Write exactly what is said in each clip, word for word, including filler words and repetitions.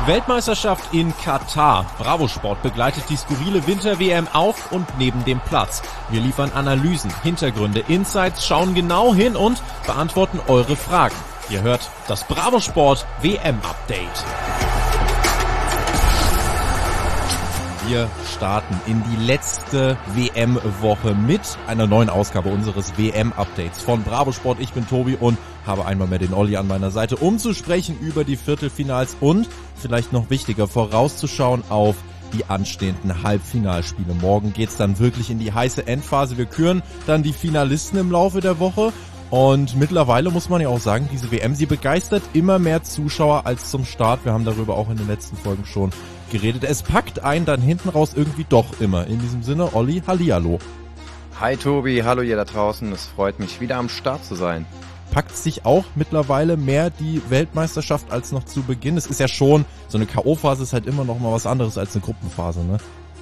Weltmeisterschaft in Katar. Bravo Sport begleitet die skurrile Winter-W M auf und neben dem Platz. Wir liefern Analysen, Hintergründe, Insights, schauen genau hin und beantworten eure Fragen. Ihr hört das Bravo Sport W M-Update. Wir starten in die letzte W M-Woche mit einer neuen Ausgabe unseres W M-Updates von Bravo Sport. Ich bin Tobi und habe einmal mehr den Olli an meiner Seite, um zu sprechen über die Viertelfinals und vielleicht noch wichtiger, vorauszuschauen auf die anstehenden Halbfinalspiele. Morgen geht's dann wirklich in die heiße Endphase. Wir küren dann die Finalisten im Laufe der Woche. Und mittlerweile muss man ja auch sagen, diese W M, sie begeistert immer mehr Zuschauer als zum Start. Wir haben darüber auch in den letzten Folgen schon geredet. Es packt einen dann hinten raus irgendwie doch immer. In diesem Sinne, Olli, hallihallo. Hi Tobi, hallo ihr da draußen. Es freut mich, wieder am Start zu sein. Packt sich auch mittlerweile mehr die Weltmeisterschaft als noch zu Beginn? Es ist ja schon, so eine K O-Phase ist halt immer noch mal was anderes als eine Gruppenphase, ne?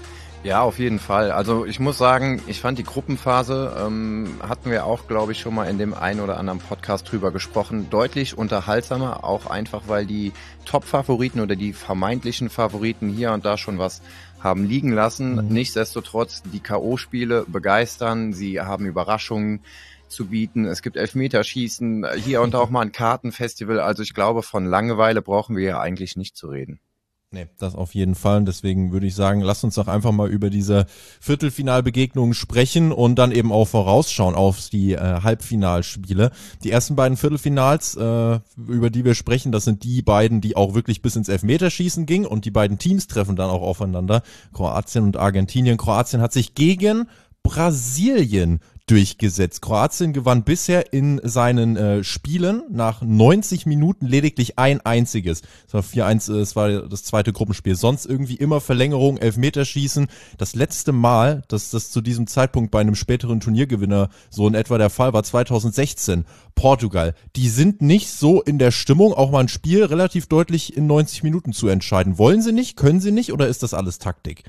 Ja, auf jeden Fall. Also ich muss sagen, ich fand die Gruppenphase, ähm, hatten wir auch, glaube ich, schon mal in dem einen oder anderen Podcast drüber gesprochen, deutlich unterhaltsamer, auch einfach, weil die Top-Favoriten oder die vermeintlichen Favoriten hier und da schon was haben liegen lassen. Mhm. Nichtsdestotrotz, die K O-Spiele begeistern, sie haben Überraschungen zu bieten. Es gibt Elfmeterschießen, hier und da auch mal ein Kartenfestival. Also ich glaube, von Langeweile brauchen wir ja eigentlich nicht zu reden. Nee, das auf jeden Fall. Und deswegen würde ich sagen, lasst uns doch einfach mal über diese Viertelfinalbegegnungen sprechen und dann eben auch vorausschauen auf die äh, Halbfinalspiele. Die ersten beiden Viertelfinals, äh, über die wir sprechen, das sind die beiden, die auch wirklich bis ins Elfmeterschießen gingen, und die beiden Teams treffen dann auch aufeinander, Kroatien und Argentinien. Kroatien hat sich gegen Brasilien durchgesetzt. Kroatien gewann bisher in seinen äh, Spielen nach neunzig Minuten lediglich ein einziges. Es war vier eins, äh, es war das zweite Gruppenspiel. Sonst irgendwie immer Verlängerung, Elfmeterschießen. Das letzte Mal, dass das zu diesem Zeitpunkt bei einem späteren Turniergewinner so in etwa der Fall war, zwanzig sechzehn. Portugal. Die sind nicht so in der Stimmung, auch mal ein Spiel relativ deutlich in neunzig Minuten zu entscheiden. Wollen sie nicht? Können sie nicht? Oder ist das alles Taktik?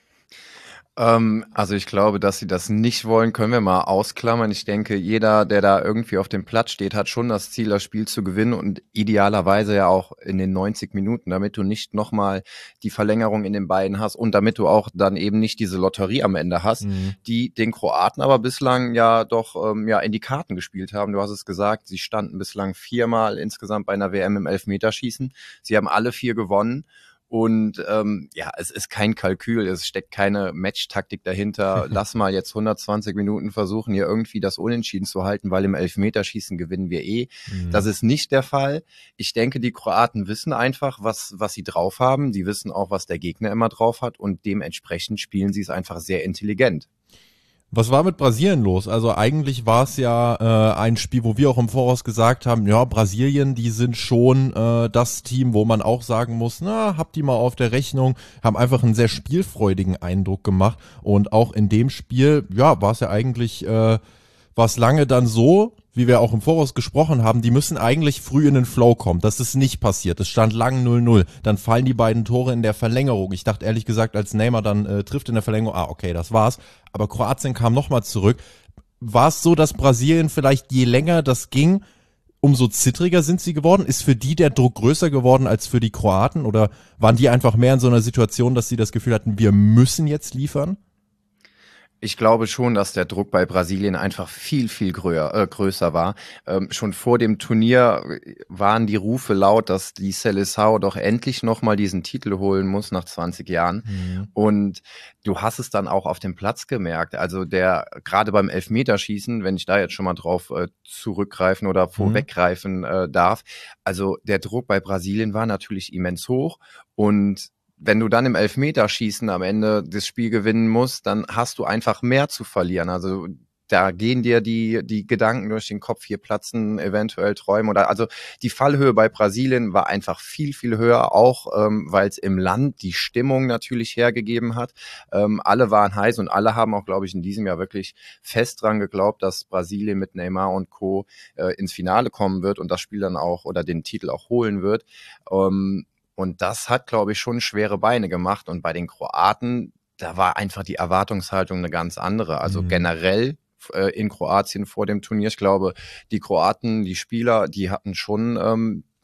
Ähm, also ich glaube, dass sie das nicht wollen, können wir mal ausklammern. Ich denke, jeder, der da irgendwie auf dem Platz steht, hat schon das Ziel, das Spiel zu gewinnen, und idealerweise ja auch in den neunzig Minuten, damit du nicht nochmal die Verlängerung in den beiden hast und damit du auch dann eben nicht diese Lotterie am Ende hast, mhm. die den Kroaten aber bislang ja doch ähm, ja in die Karten gespielt haben. Du hast es gesagt, sie standen bislang viermal insgesamt bei einer W M im Elfmeterschießen. Sie haben alle vier gewonnen. Und ähm, ja, es ist kein Kalkül, es steckt keine Matchtaktik dahinter. Lass mal jetzt hundertzwanzig Minuten versuchen, hier irgendwie das Unentschieden zu halten, weil im Elfmeterschießen gewinnen wir eh. Mhm. Das ist nicht der Fall. Ich denke, die Kroaten wissen einfach, was was sie drauf haben. Die wissen auch, was der Gegner immer drauf hat, und dementsprechend spielen sie es einfach sehr intelligent. Was war mit Brasilien los? Also eigentlich war es ja äh, ein Spiel, wo wir auch im Voraus gesagt haben, ja, Brasilien, die sind schon äh, das Team, wo man auch sagen muss, na, habt die mal auf der Rechnung, haben einfach einen sehr spielfreudigen Eindruck gemacht, und auch in dem Spiel, ja, war es ja eigentlich, äh, war es lange dann so, wie wir auch im Voraus gesprochen haben, die müssen eigentlich früh in den Flow kommen. Das ist nicht passiert. Es stand lang null null. Dann fallen die beiden Tore in der Verlängerung. Ich dachte ehrlich gesagt, als Neymar dann äh, trifft in der Verlängerung, ah, okay, das war's. Aber Kroatien kam nochmal zurück. War es so, dass Brasilien vielleicht, je länger das ging, umso zittriger sind sie geworden? Ist für die der Druck größer geworden als für die Kroaten? Oder waren die einfach mehr in so einer Situation, dass sie das Gefühl hatten, wir müssen jetzt liefern? Ich glaube schon, dass der Druck bei Brasilien einfach viel, viel größer, äh, größer war. Ähm, schon vor dem Turnier waren die Rufe laut, dass die Seleção doch endlich nochmal diesen Titel holen muss nach zwanzig Jahren. Mhm. Und du hast es dann auch auf dem Platz gemerkt. Also der, gerade beim Elfmeterschießen, wenn ich da jetzt schon mal drauf äh, zurückgreifen oder vorweggreifen äh, darf, also der Druck bei Brasilien war natürlich immens hoch, und wenn du dann im Elfmeterschießen am Ende das Spiel gewinnen musst, dann hast du einfach mehr zu verlieren. Also da gehen dir die die Gedanken durch den Kopf, hier platzen eventuell Träume oder also die Fallhöhe bei Brasilien war einfach viel, viel höher, auch ähm, weil es im Land die Stimmung natürlich hergegeben hat. Ähm, alle waren heiß und alle haben auch, glaube ich, in diesem Jahr wirklich fest dran geglaubt, dass Brasilien mit Neymar und Co. Äh, ins Finale kommen wird und das Spiel dann auch oder den Titel auch holen wird. Ähm, Und das hat, glaube ich, schon schwere Beine gemacht. Und bei den Kroaten, da war einfach die Erwartungshaltung eine ganz andere. Also mhm. generell äh, in Kroatien vor dem Turnier. Ich glaube, die Kroaten, die Spieler, die hatten schon ähm,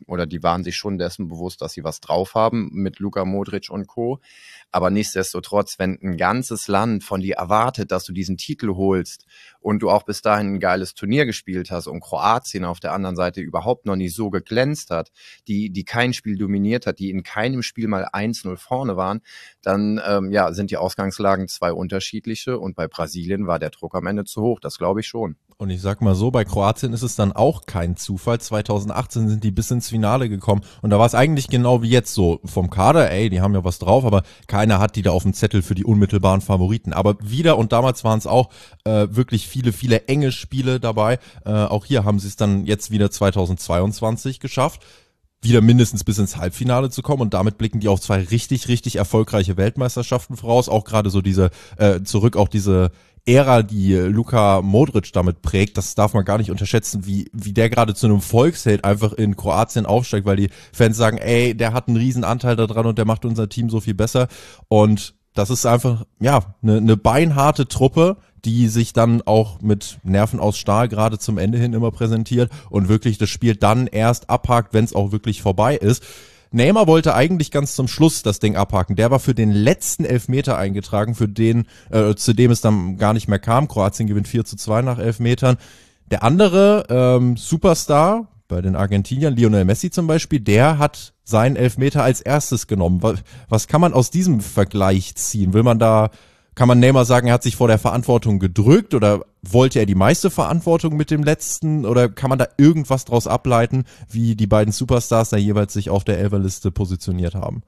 oder die waren sich schon dessen bewusst, dass sie was drauf haben mit Luka Modric und Co. Aber nichtsdestotrotz, wenn ein ganzes Land von dir erwartet, dass du diesen Titel holst und du auch bis dahin ein geiles Turnier gespielt hast und Kroatien auf der anderen Seite überhaupt noch nicht so geglänzt hat, die die kein Spiel dominiert hat, die in keinem Spiel mal eins null vorne waren, dann ähm, ja sind die Ausgangslagen zwei unterschiedliche und bei Brasilien war der Druck am Ende zu hoch, das glaube ich schon. Und ich sag mal so, bei Kroatien ist es dann auch kein Zufall. zweitausendachtzehn sind die bis ins Finale gekommen und da war es eigentlich genau wie jetzt so vom Kader, ey, die haben ja was drauf, aber keiner hat die da auf dem Zettel für die unmittelbaren Favoriten. Aber wieder, und damals waren es auch äh, wirklich viele, viele enge Spiele dabei. Äh, auch hier haben sie es dann jetzt wieder zweitausendzweiundzwanzig geschafft, wieder mindestens bis ins Halbfinale zu kommen und damit blicken die auf zwei richtig, richtig erfolgreiche Weltmeisterschaften voraus. Auch gerade so diese, äh, zurück auch diese Ära, die Luka Modric damit prägt, das darf man gar nicht unterschätzen, wie wie der gerade zu einem Volksheld einfach in Kroatien aufsteigt, weil die Fans sagen, ey, der hat einen riesen Anteil daran und der macht unser Team so viel besser. Und das ist einfach, ja, eine, eine beinharte Truppe, die sich dann auch mit Nerven aus Stahl gerade zum Ende hin immer präsentiert und wirklich das Spiel dann erst abhakt, wenn es auch wirklich vorbei ist. Neymar wollte eigentlich ganz zum Schluss das Ding abhaken. Der war für den letzten Elfmeter eingetragen, für den, äh, zu dem es dann gar nicht mehr kam. Kroatien gewinnt vier zu zwei nach Elfmetern. Der andere ähm, Superstar bei den Argentiniern, Lionel Messi zum Beispiel, der hat seinen Elfmeter als erstes genommen. Was, was kann man aus diesem Vergleich ziehen? Will man da, kann man Neymar sagen, er hat sich vor der Verantwortung gedrückt oder wollte er die meiste Verantwortung mit dem letzten oder kann man da irgendwas draus ableiten, wie die beiden Superstars da jeweils sich auf der Elferliste positioniert haben?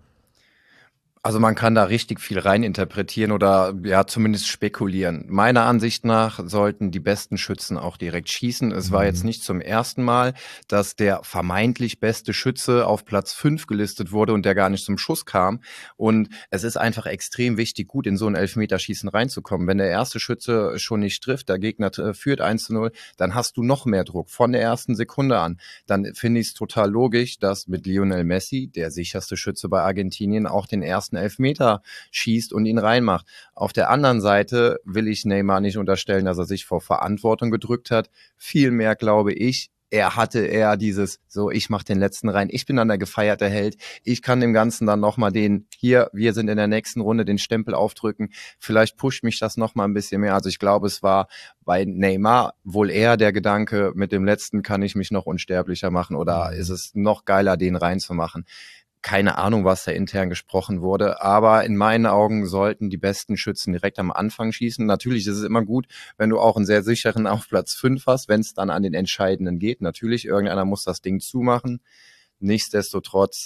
Also man kann da richtig viel reininterpretieren oder ja zumindest spekulieren. Meiner Ansicht nach sollten die besten Schützen auch direkt schießen. Es war jetzt nicht zum ersten Mal, dass der vermeintlich beste Schütze auf Platz fünf gelistet wurde und der gar nicht zum Schuss kam. Und es ist einfach extrem wichtig, gut in so ein Elfmeterschießen reinzukommen. Wenn der erste Schütze schon nicht trifft, der Gegner führt eins zu null, dann hast du noch mehr Druck von der ersten Sekunde an. Dann finde ich es total logisch, dass mit Lionel Messi, der sicherste Schütze bei Argentinien, auch den ersten Elfmeter schießt und ihn reinmacht. Auf der anderen Seite will ich Neymar nicht unterstellen, dass er sich vor Verantwortung gedrückt hat. Vielmehr glaube ich, er hatte eher dieses, so, ich mache den letzten rein, ich bin dann der gefeierte Held, ich kann dem Ganzen dann nochmal den, hier, wir sind in der nächsten Runde, den Stempel aufdrücken, vielleicht pusht mich das nochmal ein bisschen mehr. Also ich glaube, es war bei Neymar wohl eher der Gedanke, mit dem letzten kann ich mich noch unsterblicher machen oder ist es noch geiler, den reinzumachen. Keine Ahnung, was da intern gesprochen wurde, aber in meinen Augen sollten die besten Schützen direkt am Anfang schießen. Natürlich ist es immer gut, wenn du auch einen sehr sicheren auf Platz fünf hast, wenn es dann an den Entscheidenden geht. Natürlich, irgendeiner muss das Ding zumachen. Nichtsdestotrotz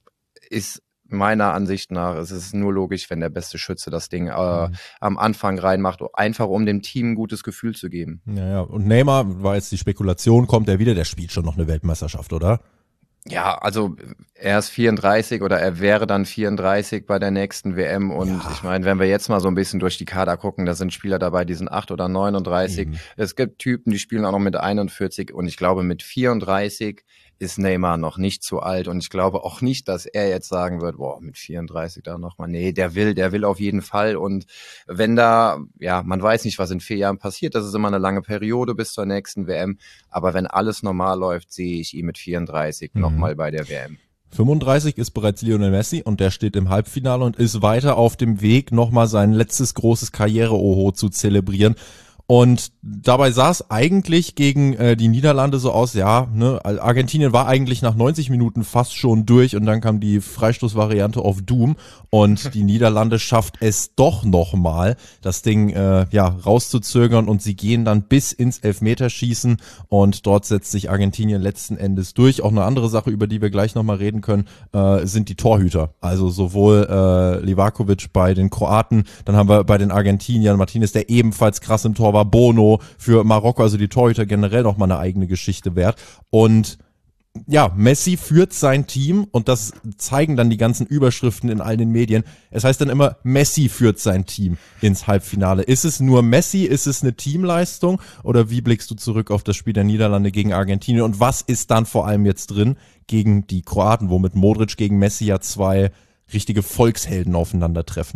ist meiner Ansicht nach, es ist nur logisch, wenn der beste Schütze das Ding äh, mhm. am Anfang reinmacht, einfach um dem Team ein gutes Gefühl zu geben. Ja, ja. Und Neymar, war jetzt die Spekulation, kommt er wieder, der spielt schon noch eine Weltmeisterschaft, oder? Ja, also er ist vierunddreißig oder er wäre dann vierunddreißig bei der nächsten W M und ja. Ich meine, wenn wir jetzt mal so ein bisschen durch die Kader gucken, da sind Spieler dabei, die sind acht oder neununddreißig. Mhm. Es gibt Typen, die spielen auch noch mit einundvierzig und ich glaube, mit vierunddreißig ist Neymar noch nicht zu alt und ich glaube auch nicht, dass er jetzt sagen wird, boah, mit vierunddreißig da nochmal. Nee, der will, der will auf jeden Fall und wenn da, ja, man weiß nicht, was in vier Jahren passiert, das ist immer eine lange Periode bis zur nächsten W M, aber wenn alles normal läuft, sehe ich ihn mit vierunddreißig mhm. nochmal bei der W M. fünfunddreißig ist bereits Lionel Messi und der steht im Halbfinale und ist weiter auf dem Weg, nochmal sein letztes großes Karriere-Oho zu zelebrieren. Und dabei sah es eigentlich gegen äh, die Niederlande so aus, ja, ne, Argentinien war eigentlich nach neunzig Minuten fast schon durch und dann kam die Freistoßvariante auf Doom und die Niederlande schafft es doch nochmal, das Ding äh, ja rauszuzögern und sie gehen dann bis ins Elfmeterschießen und dort setzt sich Argentinien letzten Endes durch. Auch eine andere Sache, über die wir gleich nochmal reden können, äh, sind die Torhüter. Also sowohl äh, Livakovic bei den Kroaten, dann haben wir bei den Argentiniern Martinez, der ebenfalls krass im Tor war, Bono für Marokko, also die Torhüter generell noch mal eine eigene Geschichte wert. Und ja, Messi führt sein Team und das zeigen dann die ganzen Überschriften in all den Medien. Es heißt dann immer, Messi führt sein Team ins Halbfinale. Ist es nur Messi? Ist es eine Teamleistung? Oder wie blickst du zurück auf das Spiel der Niederlande gegen Argentinien? Und was ist dann vor allem jetzt drin gegen die Kroaten, wo mit Modric gegen Messi ja zwei richtige Volkshelden aufeinandertreffen?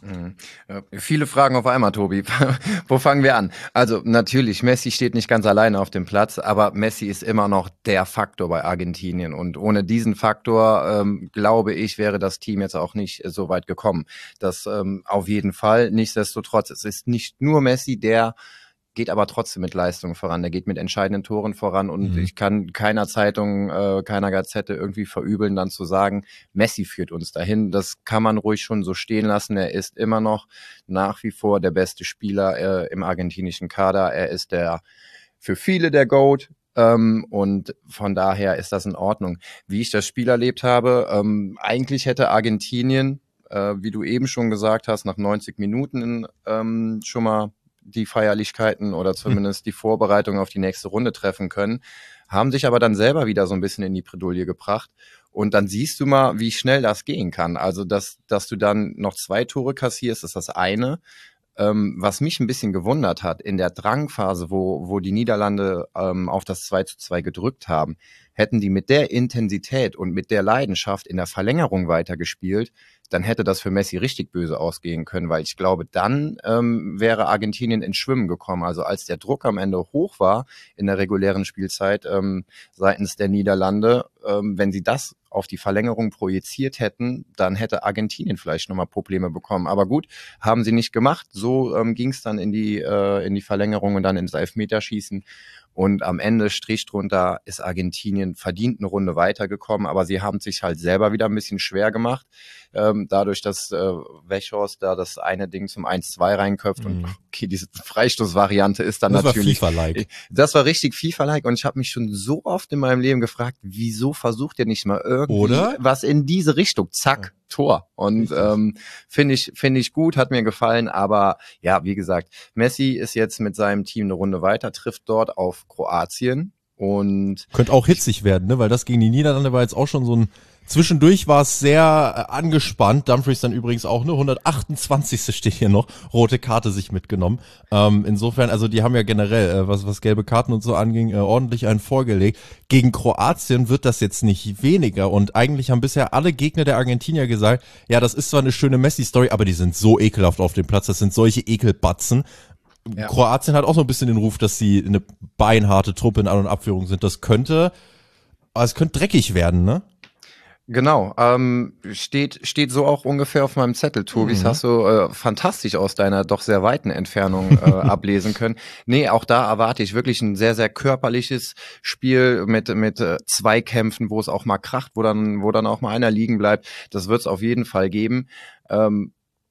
Mhm. Äh, viele Fragen auf einmal, Tobi. Wo fangen wir an? Also natürlich, Messi steht nicht ganz alleine auf dem Platz, aber Messi ist immer noch der Faktor bei Argentinien. Und ohne diesen Faktor, ähm, glaube ich, wäre das Team jetzt auch nicht äh, so weit gekommen. Das ähm, auf jeden Fall. Nichtsdestotrotz, es ist nicht nur Messi, der geht aber trotzdem mit Leistung voran. Der geht mit entscheidenden Toren voran und mhm. ich kann keiner Zeitung, äh, keiner Gazette irgendwie verübeln, dann zu sagen, Messi führt uns dahin. Das kann man ruhig schon so stehen lassen. Er ist immer noch nach wie vor der beste Spieler äh, im argentinischen Kader. Er ist der für viele der GOAT. Ähm, und von daher ist das in Ordnung. Wie ich das Spiel erlebt habe, ähm, eigentlich hätte Argentinien, äh, wie du eben schon gesagt hast, nach neunzig Minuten ähm, schon mal die Feierlichkeiten oder zumindest die Vorbereitung auf die nächste Runde treffen können, haben sich aber dann selber wieder so ein bisschen in die Bredouille gebracht. Und dann siehst du mal, wie schnell das gehen kann. Also, dass, dass du dann noch zwei Tore kassierst, ist das eine. Ähm, was mich ein bisschen gewundert hat, in der Drangphase, wo, wo die Niederlande ähm, auf das zwei zu zwei gedrückt haben, hätten die mit der Intensität und mit der Leidenschaft in der Verlängerung weitergespielt, dann hätte das für Messi richtig böse ausgehen können, weil ich glaube, dann ähm, wäre Argentinien ins Schwimmen gekommen. Also als der Druck am Ende hoch war in der regulären Spielzeit ähm, seitens der Niederlande, ähm, wenn sie das auf die Verlängerung projiziert hätten, dann hätte Argentinien vielleicht nochmal Probleme bekommen. Aber gut, haben sie nicht gemacht. So ähm, ging es dann in die, äh, in die Verlängerung und dann ins Elfmeterschießen. Und am Ende, Strich drunter, ist Argentinien verdient eine Runde weitergekommen, aber sie haben sich halt selber wieder ein bisschen schwer gemacht, ähm, dadurch, dass äh, Weghorst da das eine Ding zum eins zwei reinköpft. Mhm. Und okay, diese Freistoßvariante ist dann das natürlich... Das war FIFA-like. Das war richtig FIFA-like und ich habe mich schon so oft in meinem Leben gefragt, wieso versucht ihr nicht mal irgendwie Oder? was in diese Richtung? Zack, ja. Tor. Und ähm, finde ich finde ich gut, hat mir gefallen, aber ja, wie gesagt, Messi ist jetzt mit seinem Team eine Runde weiter, trifft dort auf Kroatien und könnte auch hitzig werden, ne? Weil das gegen die Niederlande war jetzt auch schon so ein zwischendurch war es sehr äh, angespannt. Dumfries dann übrigens auch, ne, hundertachtundzwanzigste steht hier noch, rote Karte sich mitgenommen. Ähm, insofern, also die haben ja generell, äh, was was gelbe Karten und so anging, äh, ordentlich einen vorgelegt. Gegen Kroatien wird das jetzt nicht weniger und eigentlich haben bisher alle Gegner der Argentinier gesagt, ja, das ist zwar eine schöne Messi-Story, aber die sind so ekelhaft auf dem Platz, das sind solche Ekelbatzen. Ja. Kroatien hat auch so ein bisschen den Ruf, dass sie eine beinharte Truppe in An- und Abführung sind. Das könnte, aber es könnte dreckig werden, ne? Genau, ähm, steht steht so auch ungefähr auf meinem Zettel, Tobi. Das mhm. hast du äh, fantastisch aus deiner doch sehr weiten Entfernung äh, ablesen können. Nee, auch da erwarte ich wirklich ein sehr, sehr körperliches Spiel mit mit äh, Zweikämpfen, wo es auch mal kracht, wo dann wo dann auch mal einer liegen bleibt. Das wird es auf jeden Fall geben. Ähm,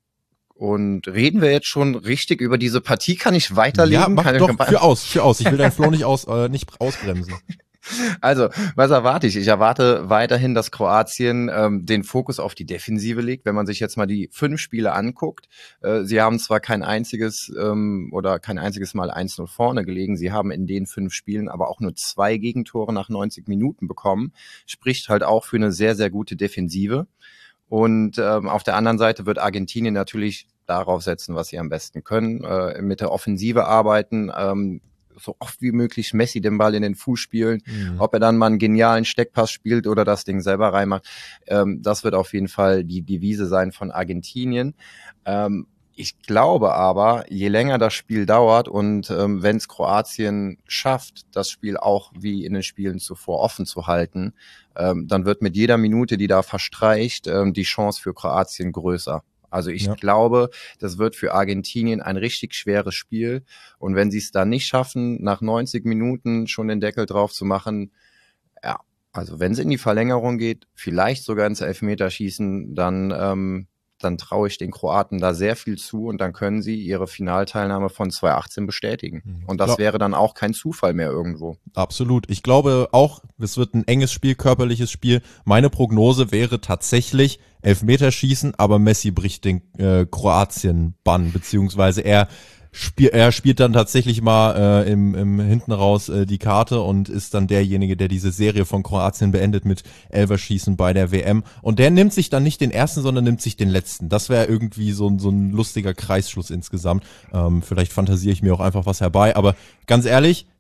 Und reden wir jetzt schon richtig über diese Partie? Kann ich weiterlegen? Ja, mach Kann doch, ich, für aus, für aus. Ich will dein Flow nicht aus, äh, nicht ausbremsen. Also, was erwarte ich? Ich erwarte weiterhin, dass Kroatien ähm, den Fokus auf die Defensive legt. Wenn man sich jetzt mal die fünf Spiele anguckt, äh, sie haben zwar kein einziges ähm, oder kein einziges Mal eins null vorne gelegen, sie haben in den fünf Spielen aber auch nur zwei Gegentore nach neunzig Minuten bekommen. Spricht halt auch für eine sehr, sehr gute Defensive. Und ähm, auf der anderen Seite wird Argentinien natürlich darauf setzen, was sie am besten können, äh, mit der Offensive arbeiten, ähm, so oft wie möglich Messi den Ball in den Fuß spielen, mhm. ob er dann mal einen genialen Steckpass spielt oder das Ding selber reinmacht, ähm, das wird auf jeden Fall die Devise sein von Argentinien. Ähm, ich glaube aber, je länger das Spiel dauert und ähm, wenn es Kroatien schafft, das Spiel auch wie in den Spielen zuvor offen zu halten, ähm, dann wird mit jeder Minute, die da verstreicht, ähm, die Chance für Kroatien größer. Also ich ja. glaube, das wird für Argentinien ein richtig schweres Spiel. Und wenn sie es dann nicht schaffen, nach neunzig Minuten schon den Deckel drauf zu machen, ja, also wenn es in die Verlängerung geht, vielleicht sogar ins Elfmeterschießen, dann ähm, dann traue ich den Kroaten da sehr viel zu und dann können sie ihre Finalteilnahme von zwanzig achtzehn bestätigen. Und das Klar. wäre dann auch kein Zufall mehr irgendwo. Absolut. Ich glaube auch, es wird ein enges Spiel, körperliches Spiel. Meine Prognose wäre tatsächlich Elfmeterschießen, aber Messi bricht den äh, Kroatien-Bann, beziehungsweise er Spiel, er spielt dann tatsächlich mal äh, im, im hinten raus äh, die Karte und ist dann derjenige, der diese Serie von Kroatien beendet mit Elferschießen bei der W M. Und der nimmt sich dann nicht den ersten, sondern nimmt sich den letzten. Das wäre irgendwie so, ein so ein lustiger Kreisschluss insgesamt. Ähm, vielleicht fantasiere ich mir auch einfach was herbei. Aber ganz ehrlich,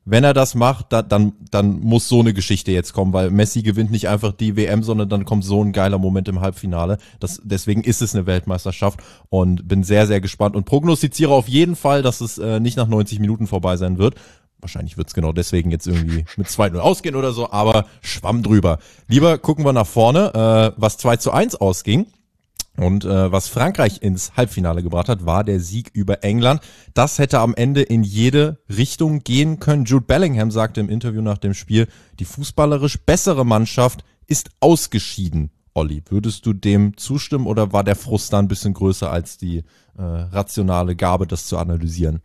wenn er das macht, da, dann, dann muss so eine Geschichte jetzt kommen, weil Messi gewinnt nicht einfach die W M, sondern dann kommt so ein geiler Moment im Halbfinale. Das, deswegen ist es eine Weltmeisterschaft und bin sehr, sehr gespannt und prognostiziere auf jeden Fall, dass es äh, nicht nach neunzig Minuten vorbei sein wird. Wahrscheinlich wird's genau deswegen jetzt irgendwie mit zwei null ausgehen oder so, aber schwamm drüber. Lieber gucken wir nach vorne, äh, was zwei zu eins ausging. Und äh, was Frankreich ins Halbfinale gebracht hat, war der Sieg über England. Das hätte am Ende in jede Richtung gehen können. Jude Bellingham sagte im Interview nach dem Spiel, die fußballerisch bessere Mannschaft ist ausgeschieden. Olli, würdest du dem zustimmen oder war der Frust da ein bisschen größer als die äh, rationale Gabe, das zu analysieren?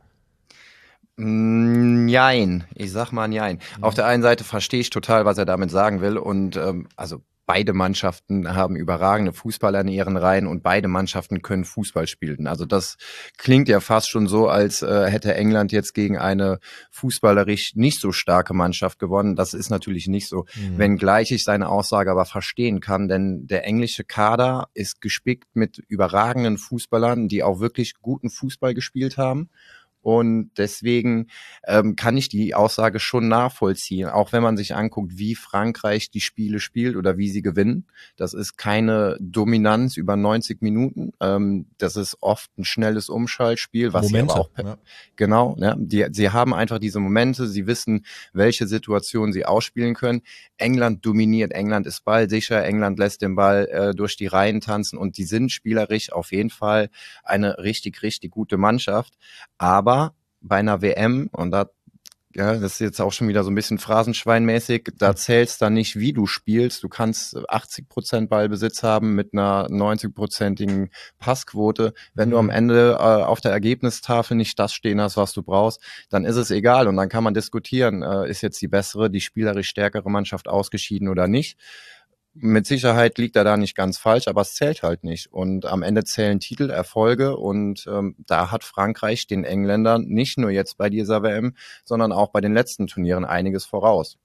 Nein, ich sag mal nein. Mhm. Auf der einen Seite verstehe ich total, was er damit sagen will und ähm, also beide Mannschaften haben überragende Fußballer in ihren Reihen und beide Mannschaften können Fußball spielen. Also das klingt ja fast schon so, als äh, hätte England jetzt gegen eine fußballerisch nicht so starke Mannschaft gewonnen. Das ist natürlich nicht so, mhm. wenngleich ich seine Aussage aber verstehen kann, denn der englische Kader ist gespickt mit überragenden Fußballern, die auch wirklich guten Fußball gespielt haben. Und deswegen ähm, kann ich die Aussage schon nachvollziehen, auch wenn man sich anguckt, wie Frankreich die Spiele spielt oder wie sie gewinnen. Das ist keine Dominanz über neunzig Minuten. Ähm, das ist oft ein schnelles Umschaltspiel, was Momente, sie aber auch ja. genau. Ne, die, sie haben einfach diese Momente. Sie wissen, welche Situationen sie ausspielen können. England dominiert. England ist ballsicher. England lässt den Ball äh, durch die Reihen tanzen und die sind spielerisch auf jeden Fall eine richtig, richtig gute Mannschaft. Aber bei einer W M, und da, ja, das ist jetzt auch schon wieder so ein bisschen phrasenschweinmäßig, da zählt's dann nicht, wie du spielst. Du kannst achtzig Prozent Ballbesitz haben mit einer neunzig-prozentigen Passquote. Wenn mhm. du am Ende äh, auf der Ergebnistafel nicht das stehen hast, was du brauchst, dann ist es egal und dann kann man diskutieren, äh, ist jetzt die bessere, die spielerisch stärkere Mannschaft ausgeschieden oder nicht. Mit Sicherheit liegt er da nicht ganz falsch, aber es zählt halt nicht. Und am Ende zählen Titel, Erfolge und ähm, da hat Frankreich den Engländern nicht nur jetzt bei dieser W M, sondern auch bei den letzten Turnieren einiges voraus.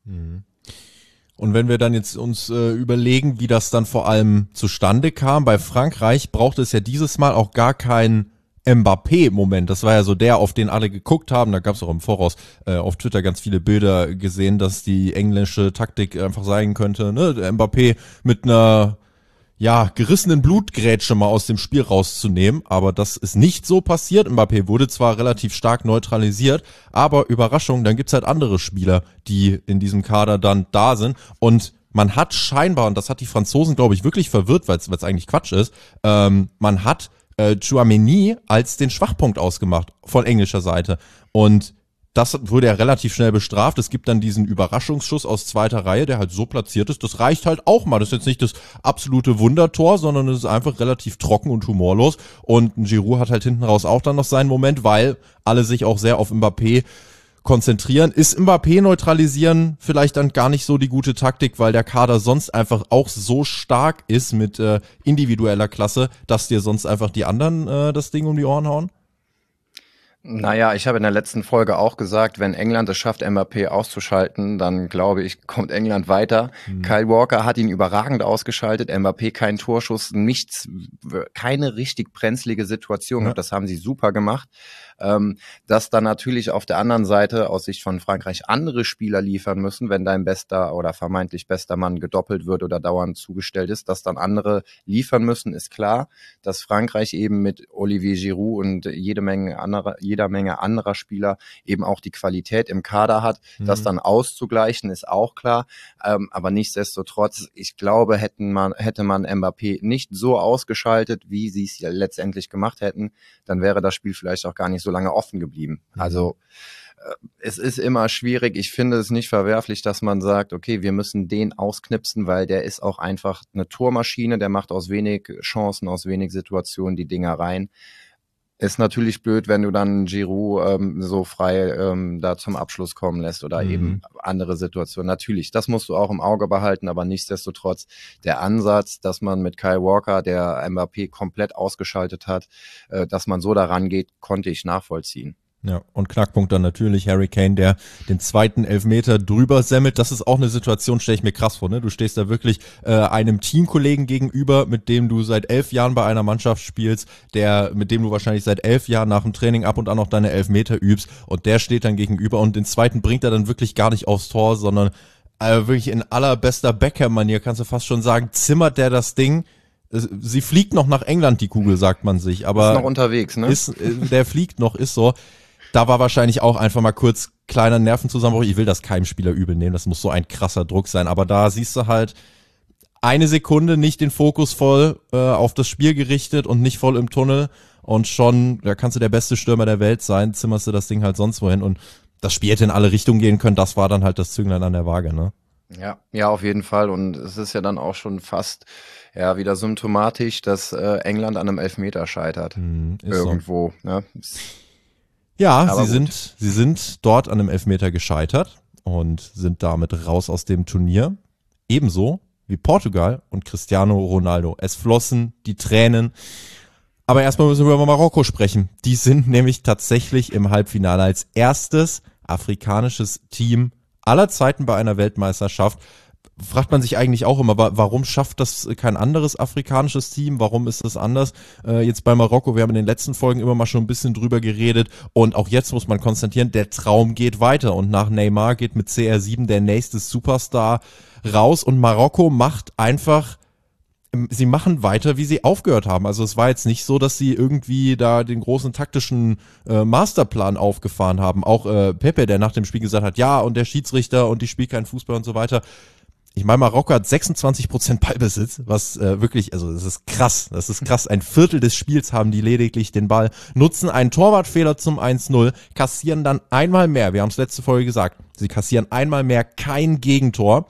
Und wenn wir dann jetzt uns äh, überlegen, wie das dann vor allem zustande kam, bei Frankreich braucht es ja dieses Mal auch gar keinen Mbappé-Moment, das war ja so der, auf den alle geguckt haben, da gab es auch im Voraus äh, auf Twitter ganz viele Bilder gesehen, dass die englische Taktik einfach sein könnte, ne, der Mbappé mit einer ja gerissenen Blutgrätsche mal aus dem Spiel rauszunehmen, aber das ist nicht so passiert. Mbappé wurde zwar relativ stark neutralisiert, aber Überraschung, dann gibt's halt andere Spieler, die in diesem Kader dann da sind und man hat scheinbar, und das hat die Franzosen, glaube ich, wirklich verwirrt, weil es eigentlich Quatsch ist, ähm, man hat äh, Tchouaméni als den Schwachpunkt ausgemacht von englischer Seite und das wurde ja relativ schnell bestraft. Es gibt dann diesen Überraschungsschuss aus zweiter Reihe, der halt so platziert ist. Das reicht halt auch mal. Das ist jetzt nicht das absolute Wundertor, sondern es ist einfach relativ trocken und humorlos. Und Giroud hat halt hinten raus auch dann noch seinen Moment, weil alle sich auch sehr auf Mbappé konzentrieren. Ist Mbappé neutralisieren vielleicht dann gar nicht so die gute Taktik, weil der Kader sonst einfach auch so stark ist mit äh, individueller Klasse, dass dir sonst einfach die anderen äh, das Ding um die Ohren hauen? Naja, ich habe in der letzten Folge auch gesagt, wenn England es schafft, Mbappé auszuschalten, dann glaube ich, kommt England weiter. Mhm. Kyle Walker hat ihn überragend ausgeschaltet, Mbappé kein Torschuss, nichts, keine richtig brenzlige Situation. Ja. Das haben sie super gemacht. Ähm, dass dann natürlich auf der anderen Seite aus Sicht von Frankreich andere Spieler liefern müssen, wenn dein bester oder vermeintlich bester Mann gedoppelt wird oder dauernd zugestellt ist, dass dann andere liefern müssen, ist klar. Dass Frankreich eben mit Olivier Giroud und jede Menge anderer, jeder Menge anderer Spieler eben auch die Qualität im Kader hat, mhm. das dann auszugleichen, ist auch klar. Ähm, aber nichtsdestotrotz, ich glaube, hätten man, hätte man Mbappé nicht so ausgeschaltet, wie sie es ja letztendlich gemacht hätten, dann wäre das Spiel vielleicht auch gar nicht so lange offen geblieben. Also äh, es ist immer schwierig. Ich finde es nicht verwerflich, dass man sagt, okay, wir müssen den ausknipsen, weil der ist auch einfach eine Tormaschine, der macht aus wenig Chancen, aus wenig Situationen die Dinger rein. Ist natürlich blöd, wenn du dann Giroud ähm, so frei ähm, da zum Abschluss kommen lässt oder mhm. eben andere Situationen. Natürlich, das musst du auch im Auge behalten, aber nichtsdestotrotz der Ansatz, dass man mit Kyle Walker, der Mbappé komplett ausgeschaltet hat, äh, dass man so daran geht, konnte ich nachvollziehen. Ja, und Knackpunkt dann natürlich Harry Kane, der den zweiten Elfmeter drüber semmelt. Das ist auch eine Situation, stelle ich mir krass vor, ne? Du stehst da wirklich äh, einem Teamkollegen gegenüber, mit dem du seit elf Jahren bei einer Mannschaft spielst, der, mit dem du wahrscheinlich seit elf Jahren nach dem Training ab und an noch deine Elfmeter übst, und der steht dann gegenüber, und den zweiten bringt er dann wirklich gar nicht aufs Tor, sondern äh, wirklich in allerbester Beckham-Manier, kannst du fast schon sagen, zimmert der das Ding. Sie fliegt noch nach England, die Kugel, sagt man sich, aber ist noch unterwegs, ne? Ist, der fliegt noch, ist so. Da war wahrscheinlich auch einfach mal kurz kleiner Nervenzusammenbruch. Ich will das keinem Spieler übel nehmen, das muss so ein krasser Druck sein. Aber da siehst du halt eine Sekunde nicht den Fokus voll äh, auf das Spiel gerichtet und nicht voll im Tunnel. Und schon, da kannst du der beste Stürmer der Welt sein, zimmerst du das Ding halt sonst wohin. Und das Spiel hätte in alle Richtungen gehen können. Das war dann halt das Zünglein an der Waage, ne? Ja, ja, auf jeden Fall. Und es ist ja dann auch schon fast ja wieder symptomatisch, dass äh, England an einem Elfmeter scheitert. Hm, ist Irgendwo. So. Ne? Ja, Aber sie gut. sind, sie sind dort an einem Elfmeter gescheitert und sind damit raus aus dem Turnier. Ebenso wie Portugal und Cristiano Ronaldo. Es flossen die Tränen. Aber erstmal müssen wir über Marokko sprechen. Die sind nämlich tatsächlich im Halbfinale als erstes afrikanisches Team aller Zeiten bei einer Weltmeisterschaft. Fragt man sich eigentlich auch immer, warum schafft das kein anderes afrikanisches Team? Warum ist das anders? Äh, jetzt bei Marokko, wir haben in den letzten Folgen immer mal schon ein bisschen drüber geredet, und auch jetzt muss man konstatieren, der Traum geht weiter, und nach Neymar geht mit C R sieben der nächste Superstar raus, und Marokko macht einfach, sie machen weiter, wie sie aufgehört haben. Also es war jetzt nicht so, dass sie irgendwie da den großen taktischen äh, Masterplan aufgefahren haben. Auch äh, Pepe, der nach dem Spiel gesagt hat, ja, und der Schiedsrichter und die spielt keinen Fußball und so weiter. Ich meine, Marokko hat sechsundzwanzig Prozent Ballbesitz, was äh, wirklich, also das ist krass, das ist krass. Ein Viertel des Spiels haben die lediglich den Ball, nutzen einen Torwartfehler zum eins null, kassieren dann einmal mehr, wir haben es letzte Folge gesagt, sie kassieren einmal mehr kein Gegentor,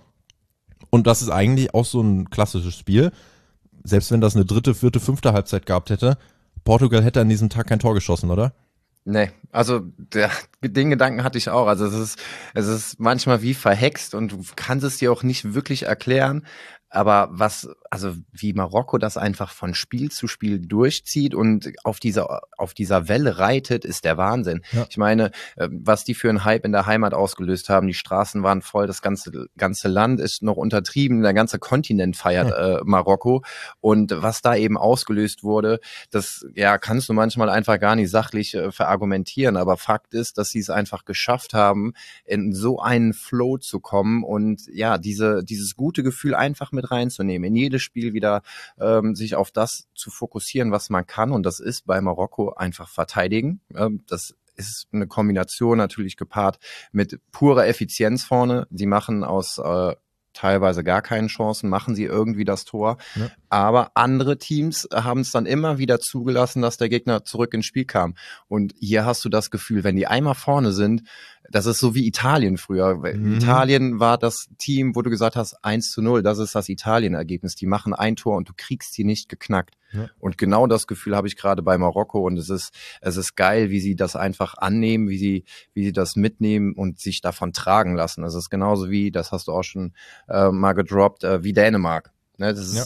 und das ist eigentlich auch so ein klassisches Spiel. Selbst wenn das eine dritte, vierte, fünfte Halbzeit gehabt hätte, Portugal hätte an diesem Tag kein Tor geschossen, oder? Nee, also der, den Gedanken hatte ich auch. Also es ist, es ist manchmal wie verhext, und du kannst es dir auch nicht wirklich erklären. Aber was, also wie Marokko das einfach von Spiel zu Spiel durchzieht und auf dieser, auf dieser Welle reitet, ist der Wahnsinn. Ja. Ich meine, was die für einen Hype in der Heimat ausgelöst haben, die Straßen waren voll, das ganze, ganze Land ist noch untertrieben, der ganze Kontinent feiert ja. äh, Marokko. Und was da eben ausgelöst wurde, das ja kannst du manchmal einfach gar nicht sachlich äh, verargumentieren. Aber Fakt ist, dass sie es einfach geschafft haben, in so einen Flow zu kommen und ja, diese, dieses gute Gefühl einfach mit reinzunehmen, in jedes Spiel wieder ähm, sich auf das zu fokussieren, was man kann, und das ist bei Marokko einfach verteidigen. Ähm, das ist eine Kombination natürlich gepaart mit purer Effizienz vorne. Sie machen aus äh, teilweise gar keinen Chancen, machen sie irgendwie das Tor. Ja. Aber andere Teams haben es dann immer wieder zugelassen, dass der Gegner zurück ins Spiel kam. Und hier hast du das Gefühl, wenn die einmal vorne sind, das ist so wie Italien früher. Mhm. Italien war das Team, wo du gesagt hast, eins zu null, das ist das Italien-Ergebnis. Die machen ein Tor und du kriegst die nicht geknackt. Ja. Und genau das Gefühl habe ich gerade bei Marokko, und es ist, es ist geil, wie sie das einfach annehmen, wie sie, wie sie das mitnehmen und sich davon tragen lassen. Es ist genauso wie, das hast du auch schon äh, mal gedroppt, äh, wie Dänemark. Ne, das ist, ja.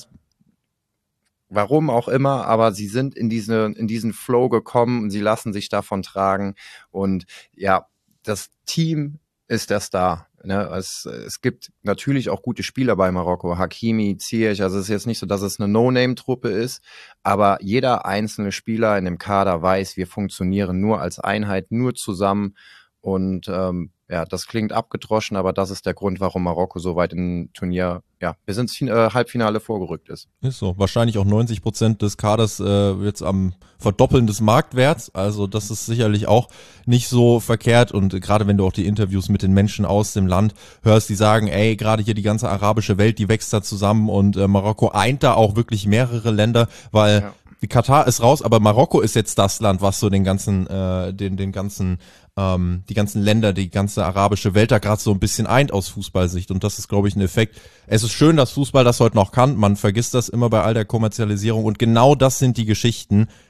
Warum auch immer, aber sie sind in diese, in diesen Flow gekommen und sie lassen sich davon tragen. Und ja, das Team ist der Star. Ne? Es, es gibt natürlich auch gute Spieler bei Marokko, Hakimi, Ziyech, also es ist jetzt nicht so, dass es eine No-Name-Truppe ist, aber jeder einzelne Spieler in dem Kader weiß, wir funktionieren nur als Einheit, nur zusammen, und ähm, ja, das klingt abgedroschen, aber das ist der Grund, warum Marokko so weit im Turnier, ja, bis ins äh, Halbfinale vorgerückt ist. Ist so. Wahrscheinlich auch neunzig Prozent des Kaders äh, jetzt am Verdoppeln des Marktwerts. Also das ist sicherlich auch nicht so verkehrt. Und gerade wenn du auch die Interviews mit den Menschen aus dem Land hörst, die sagen, ey, gerade hier die ganze arabische Welt, die wächst da zusammen, und äh, Marokko eint da auch wirklich mehrere Länder, weil ja. die Katar ist raus, aber Marokko ist jetzt das Land, was so den ganzen, äh, den, den ganzen ähm, die ganzen Länder, die ganze arabische Welt da gerade so ein bisschen eint aus Fußballsicht, und das ist, glaube ich, ein Effekt. Es ist schön, dass Fußball das heute noch kann, man vergisst das immer bei all der Kommerzialisierung, und genau das sind die Geschichten,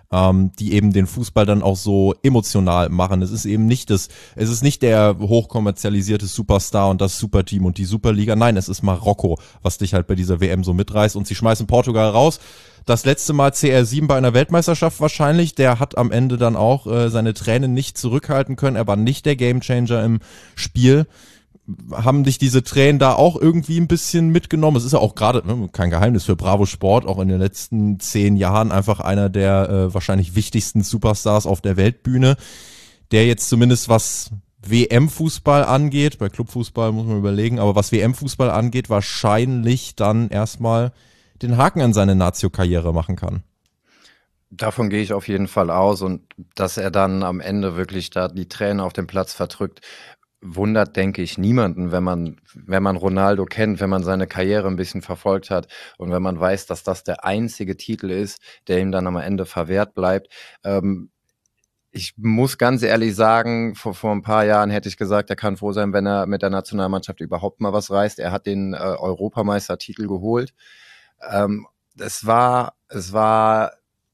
ähm, die eben den Fußball dann auch so emotional machen. Es ist eben nicht das, es ist nicht der hochkommerzialisierte Superstar und das Superteam und die Superliga. Nein, es ist Marokko, was dich halt bei dieser W M so mitreißt, und sie schmeißen Portugal raus. Das letzte Mal C R sieben bei einer Weltmeisterschaft wahrscheinlich. Der hat am Ende dann auch äh, seine Tränen nicht zurückhalten können. Er war nicht der Gamechanger im Spiel. Haben dich diese Tränen da auch irgendwie ein bisschen mitgenommen? Es ist ja auch gerade, ne, kein Geheimnis für Bravo Sport, auch in den letzten zehn Jahren einfach einer der äh, wahrscheinlich wichtigsten Superstars auf der Weltbühne, der jetzt zumindest was W M-Fußball angeht, bei Clubfußball muss man überlegen, aber was W M-Fußball angeht, wahrscheinlich dann erstmal den Haken an seine Nazio-Karriere machen kann. Davon gehe ich auf jeden Fall aus, und dass er dann am Ende wirklich da die Tränen auf dem Platz verdrückt, wundert, denke ich, niemanden, wenn man, wenn man Ronaldo kennt, wenn man seine Karriere ein bisschen verfolgt hat und wenn man weiß, dass das der einzige Titel ist, der ihm dann am Ende verwehrt bleibt. Ähm, Ich muss ganz ehrlich sagen, vor, vor ein paar Jahren hätte ich gesagt, er kann froh sein, wenn er mit der Nationalmannschaft überhaupt mal was reißt. Er hat den äh, Europameistertitel geholt. Ähm, es war, es war,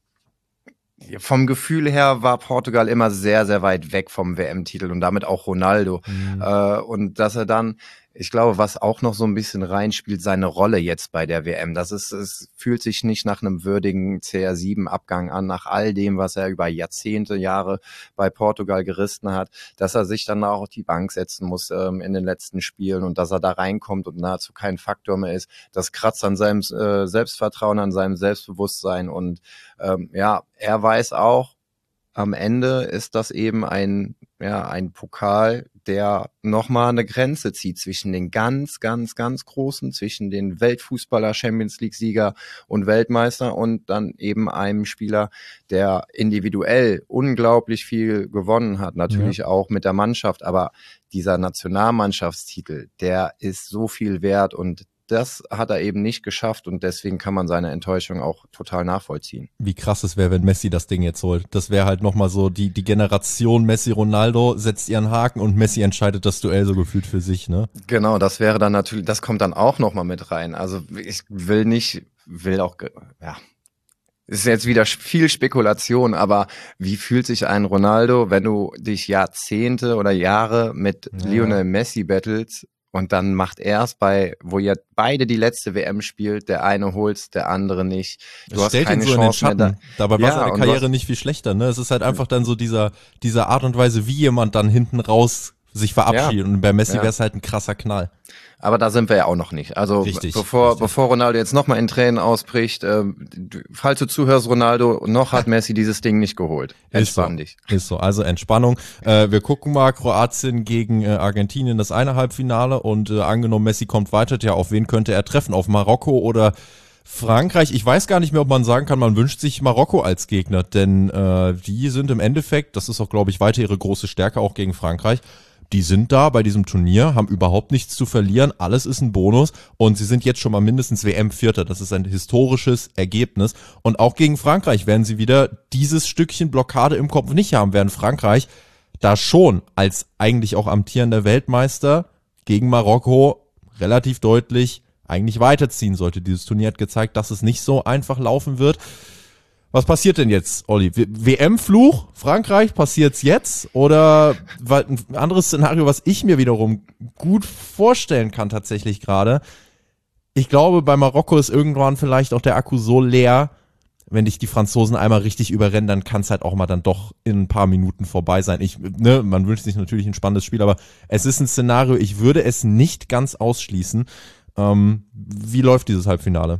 vom Gefühl her war Portugal immer sehr, sehr weit weg vom W M-Titel und damit auch Ronaldo. Mhm. Äh, und dass er dann, ich glaube, was auch noch so ein bisschen reinspielt, seine Rolle jetzt bei der W M. Das ist, es fühlt sich nicht nach einem würdigen C R sieben Abgang an, nach all dem, was er über Jahrzehnte, Jahre bei Portugal gerissen hat, dass er sich dann auch auf die Bank setzen muss ähm, in den letzten Spielen und dass er da reinkommt und nahezu kein Faktor mehr ist. Das kratzt an seinem äh, Selbstvertrauen, an seinem Selbstbewusstsein, und ähm, ja, er weiß auch, am Ende ist das eben ein, ja, ein Pokal, der nochmal eine Grenze zieht zwischen den ganz, ganz, ganz Großen, zwischen den Weltfußballer, Champions League-Sieger und Weltmeister, und dann eben einem Spieler, der individuell unglaublich viel gewonnen hat, natürlich ja. auch mit der Mannschaft, aber dieser Nationalmannschaftstitel, der ist so viel wert, und das hat er eben nicht geschafft, und deswegen kann man seine Enttäuschung auch total nachvollziehen. Wie krass es wäre, wenn Messi das Ding jetzt holt. Das wäre halt nochmal so, die die Generation Messi-Ronaldo setzt ihren Haken und Messi entscheidet das Duell so gefühlt für sich, ne? Genau, das wäre dann natürlich, das kommt dann auch nochmal mit rein. Also ich will nicht, will auch, ja, ist jetzt wieder viel Spekulation, aber wie fühlt sich ein Ronaldo, wenn du dich Jahrzehnte oder Jahre mit ja. Lionel Messi battles? Und dann macht er es bei, wo ihr beide die letzte W M spielt, der eine holt's, der andere nicht. Du hast stellt keine ihn so Chance in den Schatten. Da. Dabei ja, war seine Karriere nicht viel schlechter, ne? Es ist halt einfach dann so dieser, dieser Art und Weise, wie jemand dann hinten raus sich verabschiedet. Ja. Und bei Messi ja. wäre es halt ein krasser Knall. Aber da sind wir ja auch noch nicht. Also richtig, bevor richtig. bevor Ronaldo jetzt nochmal in Tränen ausbricht, äh, falls du zuhörst, Ronaldo, noch hat Messi dieses Ding nicht geholt. Entspann dich. Ist so, also Entspannung. Äh, wir gucken mal, Kroatien gegen äh, Argentinien, das eine Halbfinale, und äh, angenommen Messi kommt weiter, ja, auf wen könnte er treffen? Auf Marokko oder Frankreich? Ich weiß gar nicht mehr, ob man sagen kann, man wünscht sich Marokko als Gegner, denn äh, die sind im Endeffekt, das ist auch, glaube ich, weiter ihre große Stärke auch gegen Frankreich. Die sind da bei diesem Turnier, haben überhaupt nichts zu verlieren, alles ist ein Bonus, und sie sind jetzt schon mal mindestens W M-Vierter. Das ist ein historisches Ergebnis, und auch gegen Frankreich werden sie wieder dieses Stückchen Blockade im Kopf nicht haben, während Frankreich da schon als eigentlich auch amtierender Weltmeister gegen Marokko relativ deutlich eigentlich weiterziehen sollte. Dieses Turnier hat gezeigt, dass es nicht so einfach laufen wird. Was passiert denn jetzt, Olli? W M-Fluch? Frankreich, passiert's jetzt? Oder ein anderes Szenario, was ich mir wiederum gut vorstellen kann tatsächlich gerade. Ich glaube, bei Marokko ist irgendwann vielleicht auch der Akku so leer, wenn dich die Franzosen einmal richtig überrennen, dann kann es halt auch mal dann doch in ein paar Minuten vorbei sein. Ich, ne, man wünscht sich natürlich ein spannendes Spiel, aber es ist ein Szenario, ich würde es nicht ganz ausschließen. Ähm, wie läuft dieses Halbfinale?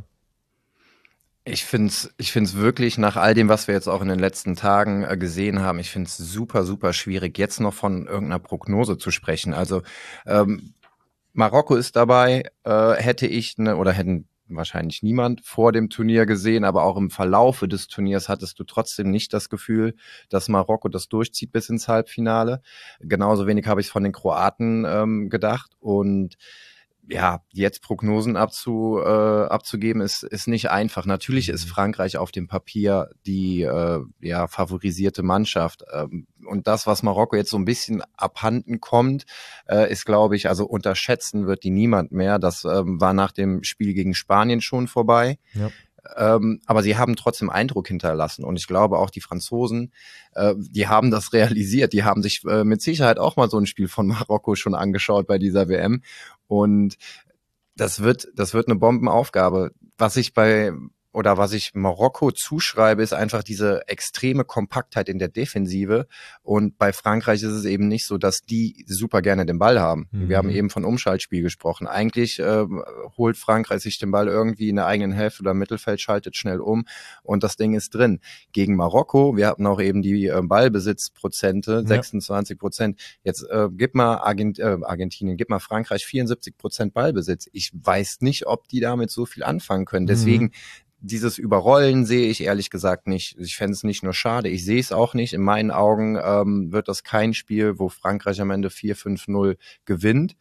Ich find's, ich find's wirklich, nach all dem, was wir jetzt auch in den letzten Tagen äh, gesehen haben, ich find's super, super schwierig, jetzt noch von irgendeiner Prognose zu sprechen. Also ähm, Marokko ist dabei, äh, hätte ich ne, oder hätten wahrscheinlich niemand vor dem Turnier gesehen, aber auch im Verlaufe des Turniers hattest du trotzdem nicht das Gefühl, dass Marokko das durchzieht bis ins Halbfinale. Genauso wenig habe ich von den Kroaten ähm, gedacht, und ja, jetzt Prognosen abzu, äh, abzugeben, ist, ist nicht einfach. Natürlich ist Frankreich auf dem Papier die äh, ja, favorisierte Mannschaft. Ähm, und das, was Marokko jetzt so ein bisschen abhanden kommt, äh, ist, glaube ich, also unterschätzen wird die niemand mehr. Das ähm, war nach dem Spiel gegen Spanien schon vorbei. Ja. Ähm, aber sie haben trotzdem Eindruck hinterlassen. Und ich glaube auch die Franzosen, äh, die haben das realisiert. Die haben sich äh, mit Sicherheit auch mal so ein Spiel von Marokko schon angeschaut bei dieser W M. Und das wird, das wird eine Bombenaufgabe. Was ich bei oder was ich Marokko zuschreibe, ist einfach diese extreme Kompaktheit in der Defensive. Und bei Frankreich ist es eben nicht so, dass die super gerne den Ball haben. Mhm. Wir haben eben von Umschaltspiel gesprochen. Eigentlich äh, holt Frankreich sich den Ball irgendwie in der eigenen Hälfte oder im Mittelfeld, schaltet schnell um und das Ding ist drin. Gegen Marokko, wir hatten auch eben die äh, Ballbesitzprozente, ja. sechsundzwanzig Prozent. Jetzt äh, gib mal Argent äh, Argentinien, gib mal Frankreich vierundsiebzig Prozent Ballbesitz. Ich weiß nicht, ob die damit so viel anfangen können. Deswegen mhm. Dieses Überrollen sehe ich ehrlich gesagt nicht. Ich fände es nicht nur schade, ich sehe es auch nicht. In meinen Augen ähm, wird das kein Spiel, wo Frankreich am Ende vier fünf null gewinnt.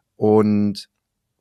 Und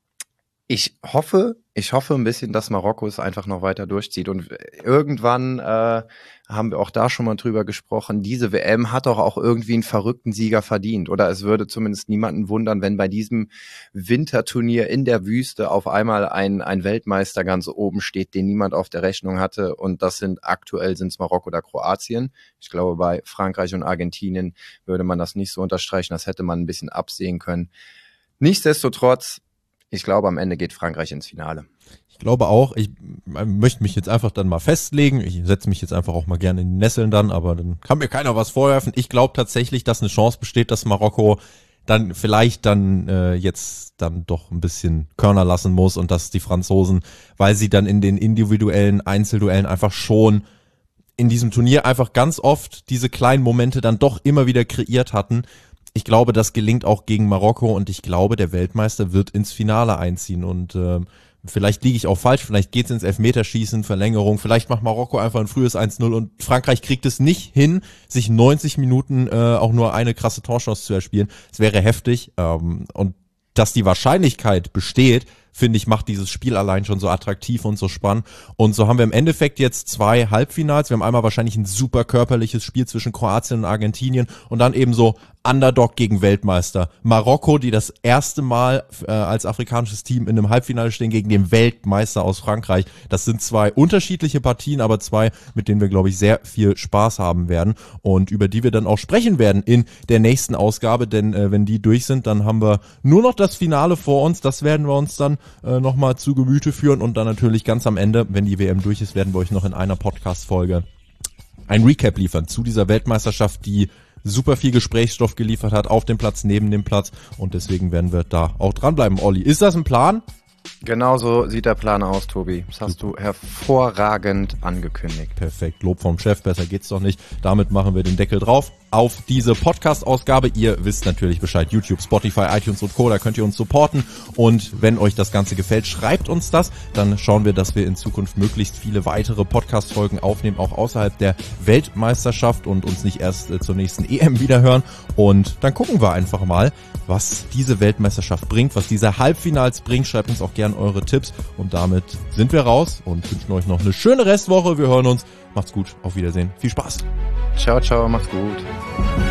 ich hoffe, ich hoffe ein bisschen, dass Marokko es einfach noch weiter durchzieht. Und irgendwann äh, haben wir auch da schon mal drüber gesprochen, diese W M hat doch auch irgendwie einen verrückten Sieger verdient. Oder es würde zumindest niemanden wundern, wenn bei diesem Winterturnier in der Wüste auf einmal ein, ein Weltmeister ganz oben steht, den niemand auf der Rechnung hatte. Und das sind aktuell sind es Marokko oder Kroatien. Ich glaube, bei Frankreich und Argentinien würde man das nicht so unterstreichen. Das hätte man ein bisschen absehen können. Nichtsdestotrotz, ich glaube, am Ende geht Frankreich ins Finale. Ich glaube auch, ich möchte mich jetzt einfach dann mal festlegen. Ich setze mich jetzt einfach auch mal gerne in die Nesseln dann, aber dann kann mir keiner was vorwerfen. Ich glaube tatsächlich, dass eine Chance besteht, dass Marokko dann vielleicht dann äh, jetzt dann doch ein bisschen Körner lassen muss und dass die Franzosen, weil sie dann in den individuellen Einzelduellen einfach schon in diesem Turnier einfach ganz oft diese kleinen Momente dann doch immer wieder kreiert hatten. Ich glaube, das gelingt auch gegen Marokko und ich glaube, der Weltmeister wird ins Finale einziehen und äh, vielleicht liege ich auch falsch, vielleicht geht's ins Elfmeterschießen, Verlängerung, vielleicht macht Marokko einfach ein frühes eins null und Frankreich kriegt es nicht hin, sich neunzig Minuten äh, auch nur eine krasse Torchance zu erspielen. Es wäre heftig ähm, und dass die Wahrscheinlichkeit besteht, finde ich, macht dieses Spiel allein schon so attraktiv und so spannend. Und so haben wir im Endeffekt jetzt zwei Halbfinals. Wir haben einmal wahrscheinlich ein super körperliches Spiel zwischen Kroatien und Argentinien und dann eben so Underdog gegen Weltmeister. Marokko, die das erste Mal äh, als afrikanisches Team in einem Halbfinale stehen gegen den Weltmeister aus Frankreich. Das sind zwei unterschiedliche Partien, aber zwei, mit denen wir, glaube ich, sehr viel Spaß haben werden und über die wir dann auch sprechen werden in der nächsten Ausgabe, denn äh, wenn die durch sind, dann haben wir nur noch das Finale vor uns. Das werden wir uns dann äh, nochmal zu Gemüte führen und dann natürlich ganz am Ende, wenn die W M durch ist, werden wir euch noch in einer Podcast-Folge ein Recap liefern zu dieser Weltmeisterschaft, die super viel Gesprächsstoff geliefert hat auf dem Platz, neben dem Platz und deswegen werden wir da auch dranbleiben. Olli, ist das ein Plan? Genau so sieht der Plan aus, Tobi. Das hast du hervorragend angekündigt. Perfekt, Lob vom Chef, besser geht's doch nicht. Damit machen wir den Deckel drauf auf diese Podcast-Ausgabe. Ihr wisst natürlich Bescheid, YouTube, Spotify, iTunes und Co., da könnt ihr uns supporten und wenn euch das Ganze gefällt, schreibt uns das, dann schauen wir, dass wir in Zukunft möglichst viele weitere Podcast-Folgen aufnehmen, auch außerhalb der Weltmeisterschaft und uns nicht erst äh, zur nächsten E M wiederhören und dann gucken wir einfach mal, was diese Weltmeisterschaft bringt, was diese Halbfinals bringt. Schreibt uns auch gerne eure Tipps und damit sind wir raus und wünschen euch noch eine schöne Restwoche. Wir hören uns. Macht's gut. Auf Wiedersehen. Viel Spaß. Ciao, ciao. Macht's gut.